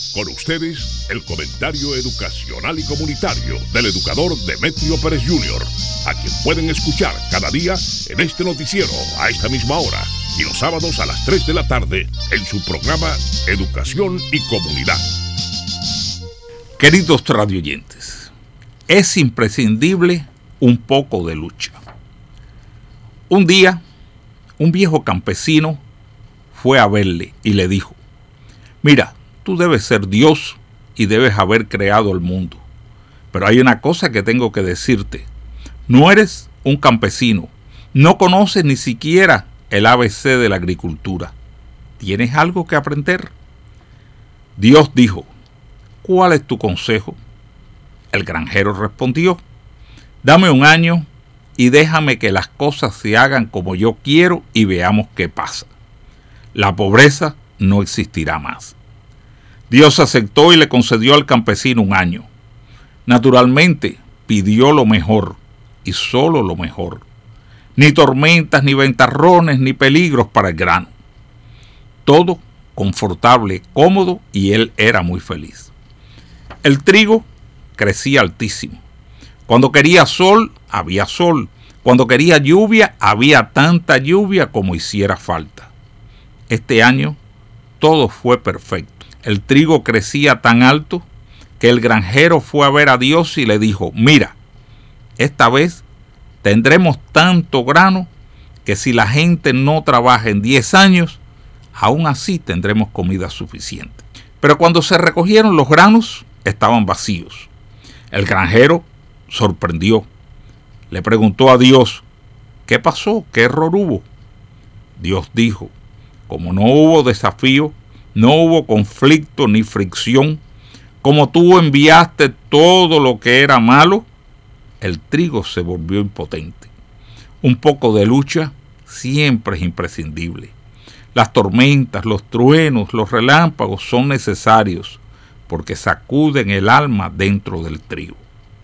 Con ustedes, el comentario educacional y comunitario del educador Demetrio Pérez Jr., a quien pueden escuchar cada día en este noticiero a esta misma hora y los sábados a las 3 de la tarde en su programa Educación y Comunidad. Queridos radioyentes, es imprescindible un poco de lucha. Un día, un viejo campesino fue a verle y le dijo: mira, tú debes ser Dios y debes haber creado el mundo. Pero hay una cosa que tengo que decirte. No eres un campesino. No conoces ni siquiera el ABC de la agricultura. ¿Tienes algo que aprender? Dios dijo: ¿cuál es tu consejo? El granjero respondió: dame un año y déjame que las cosas se hagan como yo quiero y veamos qué pasa. La pobreza no existirá más. Dios aceptó y le concedió al campesino un año. Naturalmente, pidió lo mejor, y solo lo mejor. Ni tormentas, ni ventarrones, ni peligros para el grano. Todo confortable, cómodo, y él era muy feliz. El trigo crecía altísimo. Cuando quería sol, había sol. Cuando quería lluvia, había tanta lluvia como hiciera falta. Este año, todo fue perfecto. El trigo crecía tan alto que el granjero fue a ver a Dios y le dijo: mira, esta vez tendremos tanto grano que si la gente no trabaja en 10 años, aún así tendremos comida suficiente. Pero cuando se recogieron los granos, estaban vacíos. El granjero sorprendió. Le preguntó a Dios: ¿qué pasó? ¿Qué error hubo? Dios dijo: como no hubo desafío, no hubo conflicto ni fricción, como tú enviaste todo lo que era malo, el trigo se volvió impotente. Un poco de lucha siempre es imprescindible. Las tormentas, los truenos, los relámpagos son necesarios porque sacuden el alma dentro del trigo.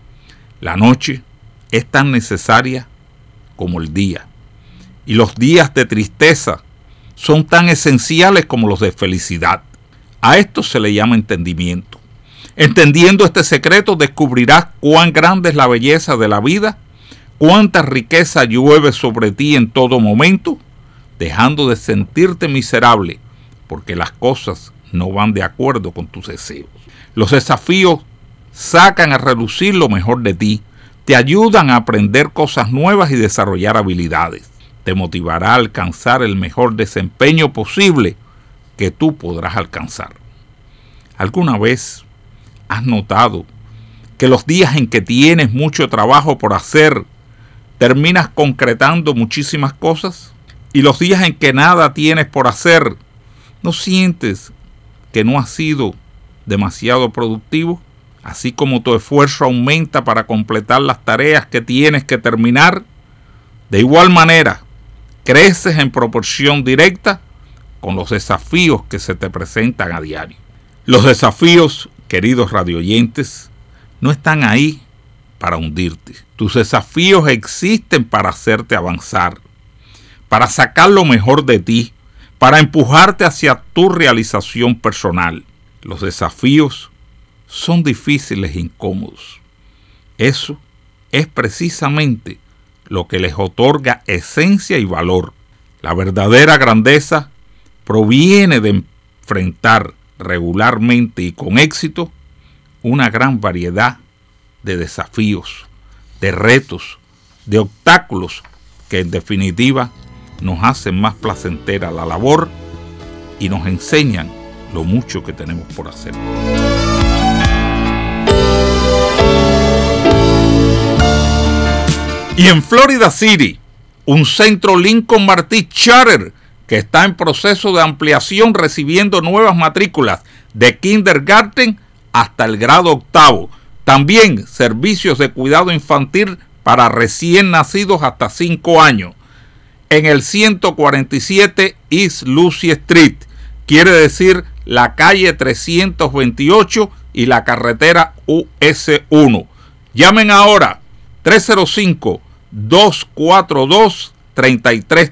La noche es tan necesaria como el día, y los días de tristeza son tan esenciales como los de felicidad. A esto se le llama entendimiento. Entendiendo este secreto, descubrirás cuán grande es la belleza de la vida, cuánta riqueza llueve sobre ti en todo momento, dejando de sentirte miserable, porque las cosas no van de acuerdo con tus deseos. Los desafíos sacan a relucir lo mejor de ti, te ayudan a aprender cosas nuevas y desarrollar habilidades. Te motivará a alcanzar el mejor desempeño posible que tú podrás alcanzar. ¿Alguna vez has notado que los días en que tienes mucho trabajo por hacer, terminas concretando muchísimas cosas? Y los días en que nada tienes por hacer, ¿no sientes que no has sido demasiado productivo? Así como tu esfuerzo aumenta para completar las tareas que tienes que terminar, de igual manera, creces en proporción directa con los desafíos que se te presentan a diario. Los desafíos, queridos radioyentes, no están ahí para hundirte. Tus desafíos existen para hacerte avanzar, para sacar lo mejor de ti, para empujarte hacia tu realización personal. Los desafíos son difíciles e incómodos. Eso es precisamente lo que les otorga esencia y valor. La verdadera grandeza proviene de enfrentar regularmente y con éxito una gran variedad de desafíos, de retos, de obstáculos que en definitiva nos hacen más placentera la labor y nos enseñan lo mucho que tenemos por hacer. Y en Florida City, un centro Lincoln Martí Charter que está en proceso de ampliación recibiendo nuevas matrículas de kindergarten hasta el grado octavo. También servicios de cuidado infantil para recién nacidos hasta 5 años. En el 147 East Lucy Street, quiere decir la calle 328 y la carretera US1. Llamen ahora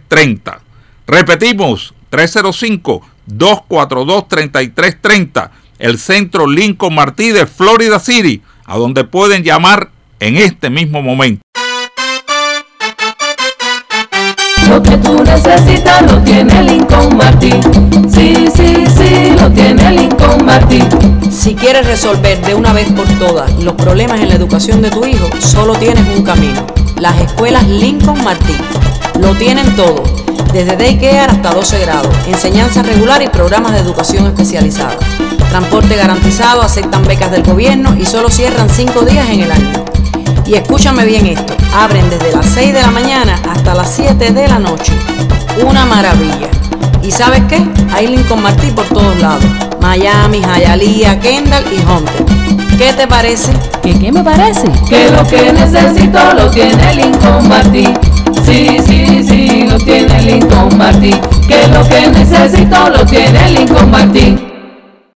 305-242-3330. Repetimos, 305-242-3330. el Centro Lincoln Martí de Florida City, a donde pueden llamar en este mismo momento. Lo que tú necesitas lo tiene Lincoln Martí. Sí, sí, sí, lo tiene Lincoln Martí. Si quieres resolver de una vez por todas los problemas en la educación de tu hijo, solo tienes un camino: las escuelas Lincoln Martí. Lo tienen todo, desde daycare hasta 12 grados, enseñanza regular y programas de educación especializada. Transporte garantizado, aceptan becas del gobierno y solo cierran 5 días en el año. Y escúchame bien esto, abren desde las 6 de la mañana hasta las 7 de la noche. Una maravilla. ¿Y sabes qué? Hay Lincoln Martí por todos lados: Miami, Hialeah, Kendall y Hunter. ¿Qué te parece? ¿Qué me parece? Que lo que necesito lo tiene Lincoln Martí. Sí, sí, sí, lo tiene Lincoln Martí. Que lo que necesito lo tiene Lincoln Martí.